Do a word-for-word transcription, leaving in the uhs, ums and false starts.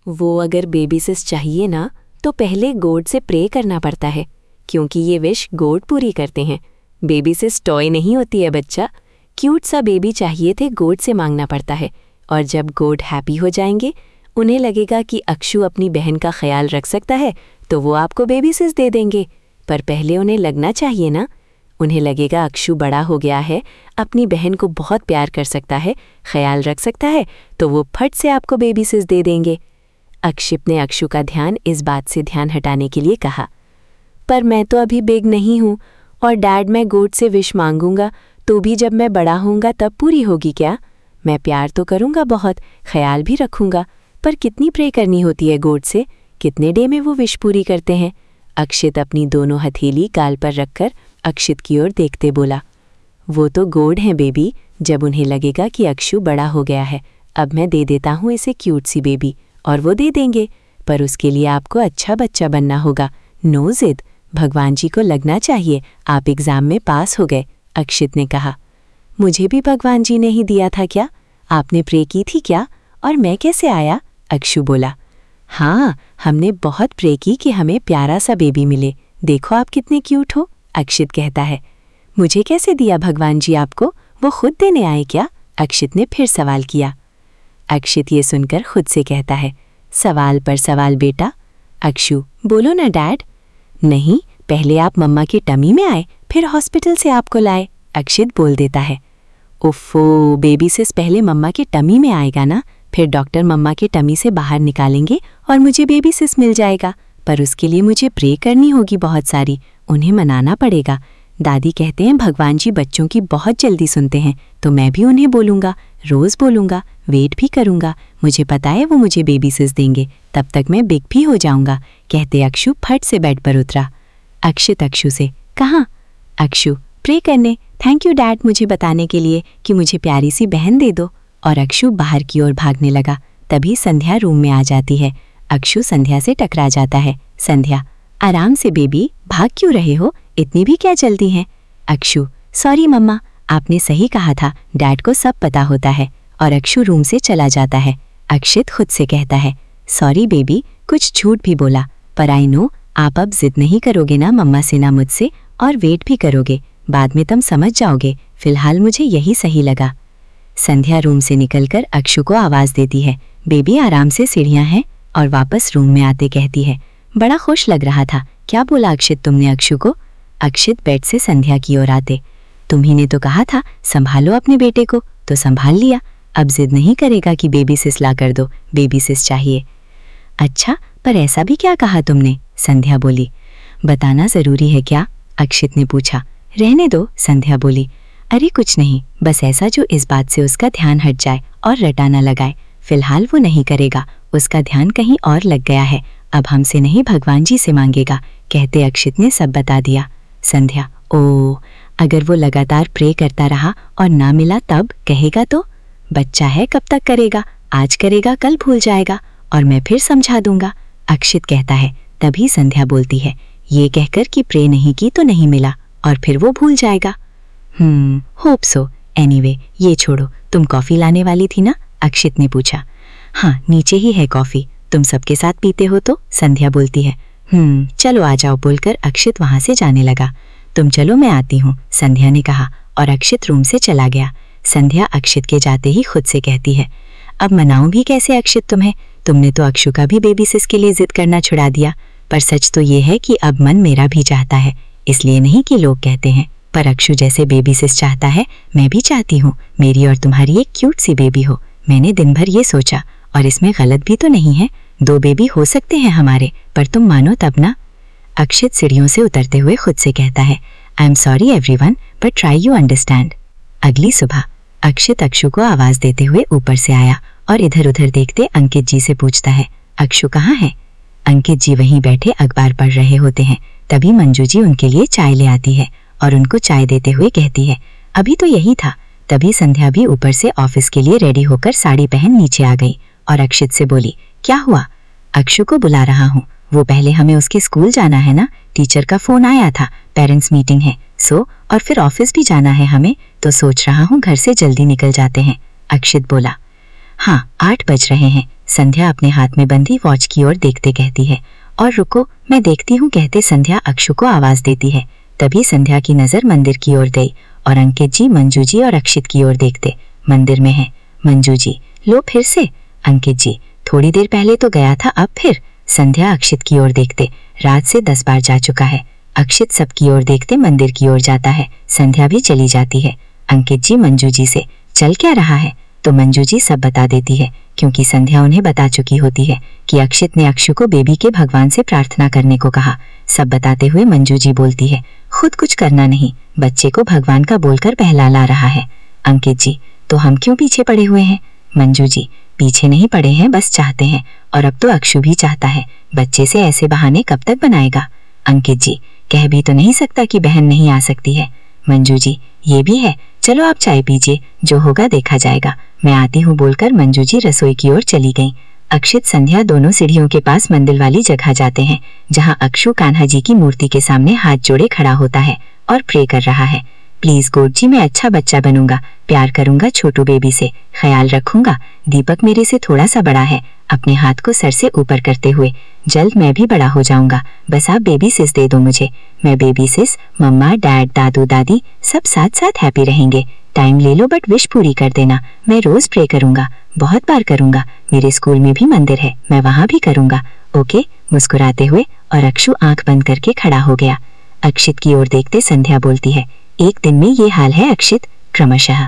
वो अगर बेबी सिस चाहिए ना तो पहले गॉड से प्रे करना पड़ता है, क्योंकि ये विश गॉड पूरी करते हैं। बेबी सिस टॉय नहीं होती है बच्चा। क्यूट सा बेबी चाहिए थे गॉड से मांगना पड़ता है, और जब गॉड हैप्पी हो जाएंगे, उन्हें लगेगा कि अक्षु अपनी बहन का ख्याल रख सकता है, तो वो आपको बेबी सिस दे देंगे। पर पहले उन्हें लगना चाहिए ना। उन्हें लगेगा अक्षु बड़ा हो गया है, अपनी बहन को बहुत प्यार कर सकता है, ख्याल रख सकता है, तो वो फट से आपको बेबी सिस दे देंगे। अक्षित ने अक्षु का ध्यान इस बात से ध्यान हटाने के लिए कहा, पर मैं तो अभी बिग नहीं हूँ, और डैड मैं गॉड से विश मांगूंगा तो भी जब मैं बड़ा होऊंगा तब पूरी होगी क्या? मैं प्यार तो करूंगा बहुत, ख्याल भी रखूंगा, पर कितनी प्रे करनी होती है गॉड से? कितने डे में वो विश पूरी करते हैं? अक्षित अपनी दोनों हथेली गाल पर रखकर अक्षित की ओर देखते बोला, वो तो गॉड हैं बेबी। जब उन्हें लगेगा कि अक्षु बड़ा हो गया है, अब मैं दे देता हूँ इसे क्यूट सी बेबी, और वो दे देंगे, पर उसके लिए आपको अच्छा बच्चा बनना होगा। नो जिद, भगवान जी को लगना चाहिए आप एग्ज़ाम में पास हो गए। अक्षित ने कहा, मुझे भी भगवान जी ने ही दिया था क्या? आपने प्रे की थी क्या? और मैं कैसे आया? अक्षु बोला, हाँ, हमने बहुत प्रे की कि हमें प्यारा सा बेबी मिले। देखो आप कितने क्यूट हो। अक्षित कहता है, मुझे कैसे दिया भगवान जी आपको? वो खुद देने आए क्या? अक्षित ने फिर सवाल किया। अक्षित ये सुनकर खुद से कहता है, सवाल पर सवाल बेटा। अक्षु, बोलो ना डैड। नहीं, पहले आप मम्मा की टमी में आए, फिर हॉस्पिटल से आपको लाए। अक्षित बोल देता है, ओफो, बेबी सिस पहले मम्मा की टमी में आएगा ना, फिर डॉक्टर मम्मा के टमी से बाहर निकालेंगे और मुझे बेबी सिस मिल जाएगा, पर उसके लिए मुझे प्रे करनी होगी बहुत सारी, उन्हें मनाना पड़ेगा। दादी कहते हैं भगवान जी बच्चों की बहुत जल्दी सुनते हैं, तो मैं भी उन्हें बोलूँगा, रोज़ बोलूँगा, वेट भी करूँगा। मुझे पता है वो मुझे बेबी सिस देंगे, तब तक मैं बिग भी हो जाऊँगा। कहते अक्षु फट से बेड पर उतरा। अक्षित अक्षु से, कहाँ? अक्षु, प्रे करने। थैंक यू डैड मुझे बताने के लिए कि मुझे प्यारी सी बहन दे दो। और अक्षु बाहर की ओर भागने लगा। तभी संध्या रूम में आ जाती है। अक्षु संध्या से टकरा जाता है। संध्या, आराम से बेबी, भाग क्यों रहे हो? इतनी भी क्या जल्दी है? अक्षु, सॉरी मम्मा, आपने सही कहा था, डैड को सब पता होता है। और अक्षु रूम से चला जाता है। अक्षित खुद से कहता है, सॉरी बेबी, कुछ झूठ भी बोला, पर आई नो आप अब जिद नहीं करोगे ना मम्मा से ना मुझसे, और वेट भी करोगे, बाद में तुम समझ जाओगे। फिलहाल मुझे यही सही लगा। संध्या रूम से निकलकर अक्षु को आवाज़ देती है, बेबी आराम से सीढ़ियाँ हैं, और वापस रूम में आते कहती है, बड़ा खुश लग रहा था। क्या बोला अक्षित तुमने अक्षु को? अक्षित बेड से संध्या की ओर आते, तुम्ही ने तो कहा था संभालो अपने बेटे को, तो संभाल लिया, अब जिद नहीं करेगा कि बेबी सिस ला कर दो, बेबी सिस चाहिए। अच्छा, पर ऐसा भी क्या कहा तुमने? संध्या बोली। बताना ज़रूरी है क्या? अक्षित ने पूछा। रहने दो, संध्या बोली। अरे कुछ नहीं, बस ऐसा जो इस बात से उसका ध्यान हट जाए और रटा न लगाए। फिलहाल वो नहीं करेगा, उसका ध्यान कहीं और लग गया है, अब हमसे नहीं भगवान जी से मांगेगा। कहते अक्षित ने सब बता दिया। संध्या, ओ, अगर वो लगातार प्रे करता रहा और ना मिला तब कहेगा तो? बच्चा है, कब तक करेगा? आज करेगा, कल भूल जाएगा, और मैं फिर समझा दूंगा। अक्षित कहता है। तभी संध्या बोलती है, ये कहकर कि प्रे नहीं की तो नहीं मिला, और फिर वो भूल जाएगा। हम्म होप सो। एनीवे, ये छोड़ो, तुम कॉफ़ी लाने वाली थी ना? अक्षित ने पूछा। हाँ, नीचे ही है कॉफ़ी, तुम सबके साथ पीते हो तो? संध्या बोलती है। हम्म चलो आ जाओ, बोलकर अक्षित वहाँ से जाने लगा। तुम चलो, मैं आती हूँ, संध्या ने कहा, और अक्षित रूम से चला गया। संध्या अक्षित के जाते ही खुद से कहती है, अब मनाऊं भी कैसे अक्षित तुम्हें? तुमने तो अक्षु का भी बेबी सिस के लिए जिद करना छुड़ा दिया। पर सच तो ये है कि अब मन मेरा भी चाहता है, इसलिए नहीं कि लोग कहते हैं, पर अक्षु जैसे बेबी सिस चाहता है, मैं भी चाहती हूँ मेरी और तुम्हारी एक क्यूट सी बेबी हो। मैंने दिन भर ये सोचा, और इसमें गलत भी तो नहीं है। दो बेबी हो सकते हैं हमारे, पर तुम मानो तब ना। अक्षित सीढ़ियों से उतरते हुए खुद से कहता है, I am sorry everyone, but try you understand. अगली सुबह अक्षित अक्षु को आवाज़ देते हुए ऊपर से आया, और इधर उधर देखते अंकित जी से पूछता है, अक्षु कहाँ है? अंकित जी वहीं बैठे अखबार पढ़ रहे होते हैं। तभी मंजू जी उनके लिए चाय ले आती है, और उनको चाय देते हुए कहती है, अभी तो यही था। तभी संध्या भी ऊपर से ऑफिस के लिए रेडी होकर साड़ी पहन नीचे आ गई, और अक्षित से बोली, क्या हुआ? अक्षु को बुला रहा हूँ, वो पहले हमें उसके स्कूल जाना है ना, टीचर का फ़ोन आया था, पेरेंट्स मीटिंग है, सो और फिर ऑफिस भी जाना है हमें, तो सोच रहा हूँ घर से जल्दी निकल जाते हैं। अक्षित बोला। हाँ, आठ बज रहे हैं। संध्या अपने हाथ में बंधी वॉच की ओर देखते कहती है। और रुको, मैं देखती हूँ, कहते संध्या अक्षु को आवाज देती है। तभी संध्या की नजर मंदिर की ओर गई और अंकित जी, मंजू जी और अक्षित की ओर देखते। मंदिर में है। मंजू जी, लो फिर से। अंकित जी, थोड़ी देर पहले तो गया था, अब फिर। संध्या अक्षित की ओर देखते, रात से दस बार जा चुका है। अक्षित सबकी ओर देखते मंदिर की ओर जाता है। संध्या भी चली जाती है। अंकित जी मंजू जी से, चल क्या रहा है? तो मंजू जी सब बता देती है, क्योंकि संध्या उन्हें बता चुकी होती है कि अक्षित ने अक्षु को बेबी के भगवान से प्रार्थना करने को कहा। सब बताते हुए मंजू जी बोलती है, खुद कुछ करना नहीं, बच्चे को भगवान का बोलकर बहला ला रहा है। अंकित जी, तो हम क्यों पीछे पड़े हुए हैं? मंजू जी, पीछे नहीं पड़े हैं, बस चाहते हैं, और अब तो अक्षु भी चाहता है। बच्चे से ऐसे बहाने कब तक बनाएगा? अंकित जी, कह भी तो नहीं सकता कि बहन नहीं आ सकती है। मंजू जी, ये भी है, चलो आप चाय पीजिए, जो होगा देखा जाएगा, मैं आती हूँ, बोलकर मंजू जी रसोई की ओर चली गईं। अक्षित संध्या दोनों सीढ़ियों के पास मंदिर वाली जगह जाते हैं, जहाँ अक्षु कान्हा जी की मूर्ति के सामने हाथ जोड़े खड़ा होता है और प्रे कर रहा है। प्लीज गॉड जी, मैं अच्छा बच्चा बनूंगा, प्यार करूंगा छोटू बेबी से, ख्याल रखूंगा। दीपक मेरे से थोड़ा सा बड़ा है, अपने हाथ को सर से ऊपर करते हुए, जल्द मैं भी बड़ा हो जाऊंगा, बस आप बेबी सिस दे दो मुझे। मैं बेबी सिस, मम्मा, डैड, दादू, दादी सब साथ साथ हैप्पी रहेंगे। टाइम ले लो बट विश पूरी कर देना। मैं रोज प्रे करूंगा, बहुत बार करूंगा। मेरे स्कूल में भी मंदिर है, मैं वहां भी करूंगा। ओके, मुस्कुराते हुए और अक्षु आंख बंद करके खड़ा हो गया। अक्षित की ओर देखते संध्या बोलती है, एक दिन में ये हाल है अक्षित, क्रमशः।